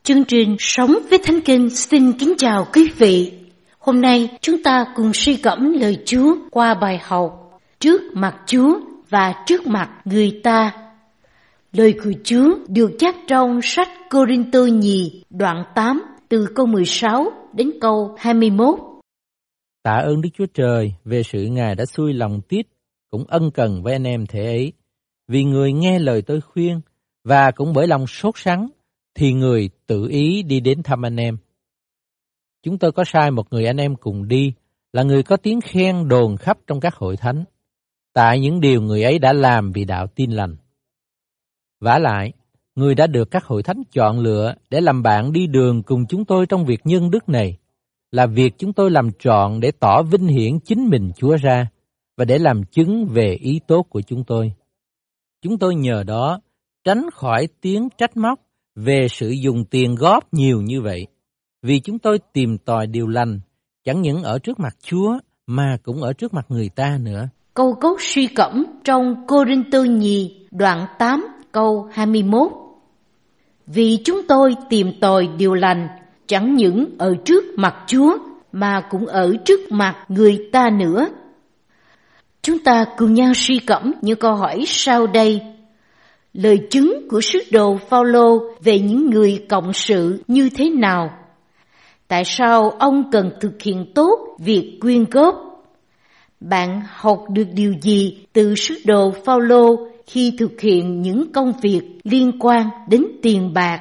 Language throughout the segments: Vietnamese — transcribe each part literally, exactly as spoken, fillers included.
Chương trình Sống với Thánh Kinh xin kính chào quý vị. Hôm nay chúng ta cùng suy gẫm lời Chúa qua bài học Trước mặt Chúa và trước mặt người ta. Lời của Chúa được chép trong sách Cô-rinh-tô nhì đoạn tám từ câu mười sáu đến câu hai mươi mốt. Tạ ơn Đức Chúa Trời về sự Ngài đã xui lòng Tít cũng ân cần với anh em thể ấy, vì người nghe lời tôi khuyên và cũng bởi lòng sốt sắng thì người tự ý đi đến thăm anh em. Chúng tôi có sai một người anh em cùng đi, là người có tiếng khen đồn khắp trong các hội thánh, tại những điều người ấy đã làm vì đạo tin lành. Vả lại, người đã được các hội thánh chọn lựa để làm bạn đi đường cùng chúng tôi trong việc nhân đức này, là việc chúng tôi làm trọn để tỏ vinh hiển chính mình Chúa ra, và để làm chứng về ý tốt của chúng tôi. Chúng tôi nhờ đó tránh khỏi tiếng trách móc về sự dùng tiền góp nhiều như vậy, vì chúng tôi tìm tòi điều lành, chẳng những ở trước mặt Chúa mà cũng ở trước mặt người ta nữa. Câu cốt suy gẫm trong Cô-rinh-tô nhì đoạn tám câu hai mươi mốt. Vì chúng tôi tìm tòi điều lành, chẳng những ở trước mặt Chúa mà cũng ở trước mặt người ta nữa. Chúng ta cùng nhau suy gẫm những câu hỏi sau đây. Lời chứng của sứ đồ Phao-lô về những người cộng sự như thế nào? Tại sao ông cần thực hiện tốt việc quyên góp? Bạn học được điều gì từ sứ đồ Phao-lô khi thực hiện những công việc liên quan đến tiền bạc?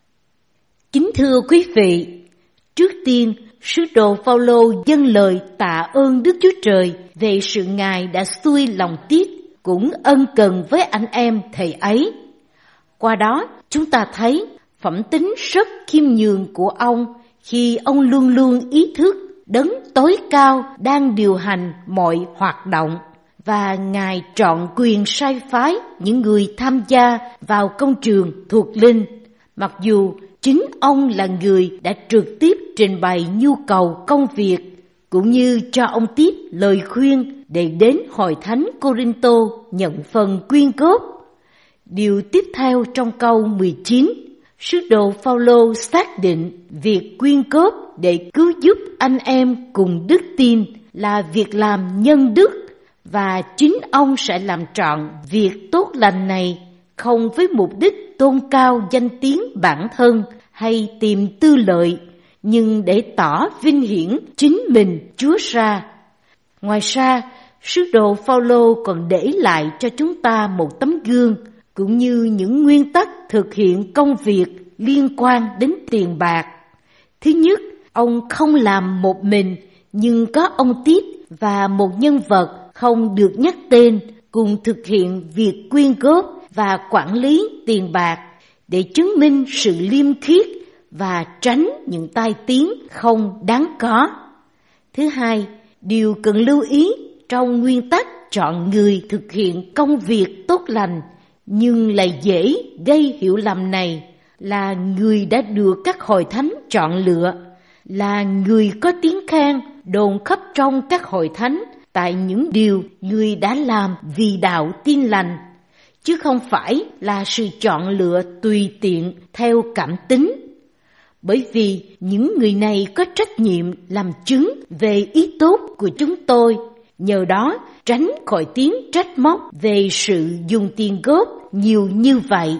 Kính thưa quý vị, trước tiên, sứ đồ Phao-lô dâng lời tạ ơn Đức Chúa Trời về sự Ngài đã xui lòng Tít cũng ân cần với anh em thầy ấy. Qua đó, chúng ta thấy phẩm tính rất khiêm nhường của ông khi ông luôn luôn ý thức đấng tối cao đang điều hành mọi hoạt động, và Ngài trọn quyền sai phái những người tham gia vào công trường thuộc linh, mặc dù chính ông là người đã trực tiếp trình bày nhu cầu công việc, cũng như cho ông Tít lời khuyên để đến hội thánh Cô-rinh-tô nhận phần quyên góp. Điều tiếp theo trong câu mười chín, sứ đồ Phao-lô xác định việc quyên góp để cứu giúp anh em cùng đức tin là việc làm nhân đức, và chính ông sẽ làm trọn việc tốt lành này không với mục đích tôn cao danh tiếng bản thân hay tìm tư lợi, nhưng để tỏ vinh hiển chính mình Chúa ra. Ngoài ra, sứ đồ Phao-lô còn để lại cho chúng ta một tấm gương cũng như những nguyên tắc thực hiện công việc liên quan đến tiền bạc. Thứ nhất, ông không làm một mình, nhưng có ông Tít và một nhân vật không được nhắc tên cùng thực hiện việc quyên góp và quản lý tiền bạc để chứng minh sự liêm khiết và tránh những tai tiếng không đáng có. Thứ hai, điều cần lưu ý trong nguyên tắc chọn người thực hiện công việc tốt lành nhưng lại dễ gây hiểu lầm này là người đã được các hội thánh chọn lựa, là người có tiếng khen đồn khắp trong các hội thánh tại những điều người đã làm vì đạo tin lành, chứ không phải là sự chọn lựa tùy tiện theo cảm tính. Bởi vì những người này có trách nhiệm làm chứng về ý tốt của chúng tôi, nhờ đó tránh khỏi tiếng trách móc về sự dùng tiền góp nhiều như vậy.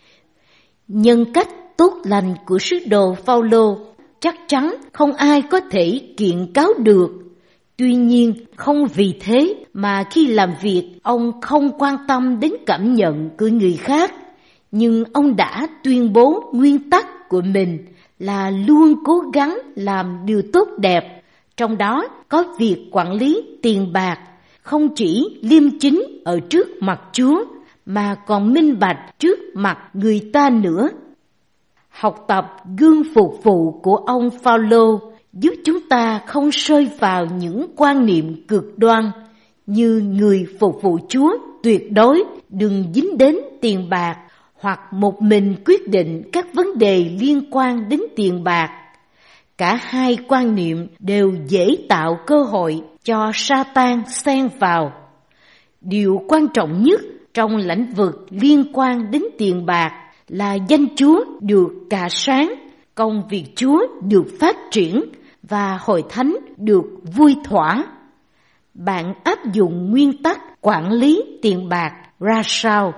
Nhân cách tốt lành của sứ đồ Phao-lô chắc chắn không ai có thể kiện cáo được. Tuy nhiên, không vì thế mà khi làm việc ông không quan tâm đến cảm nhận của người khác, nhưng ông đã tuyên bố nguyên tắc của mình là luôn cố gắng làm điều tốt đẹp, trong đó có việc quản lý tiền bạc, không chỉ liêm chính ở trước mặt Chúa mà còn minh bạch trước mặt người ta nữa. Học tập gương phục vụ của ông Phao-lô giúp chúng ta không rơi vào những quan niệm cực đoan như người phục vụ Chúa tuyệt đối đừng dính đến tiền bạc, hoặc một mình quyết định các vấn đề liên quan đến tiền bạc. Cả hai quan niệm đều dễ tạo cơ hội cho Sa-tan xen vào. Điều quan trọng nhất trong lĩnh vực liên quan đến tiền bạc là danh Chúa được cà sáng công việc Chúa được phát triển và hội thánh được vui thỏa. Bạn áp dụng nguyên tắc quản lý tiền bạc ra sao?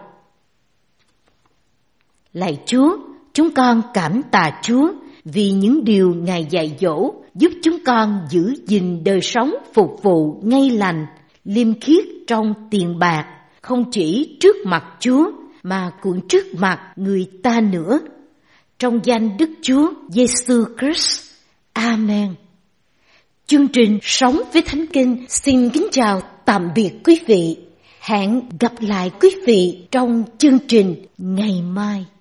Lạy Chúa, chúng con cảm tạ Chúa vì những điều Ngài dạy dỗ giúp chúng con giữ gìn đời sống phục vụ ngay lành, liêm khiết trong tiền bạc, không chỉ trước mặt Chúa mà cũng trước mặt người ta nữa. Trong danh Đức Chúa Giêsu Christ. Amen. Chương trình Sống với Thánh Kinh xin kính chào tạm biệt quý vị. Hẹn gặp lại quý vị trong chương trình ngày mai.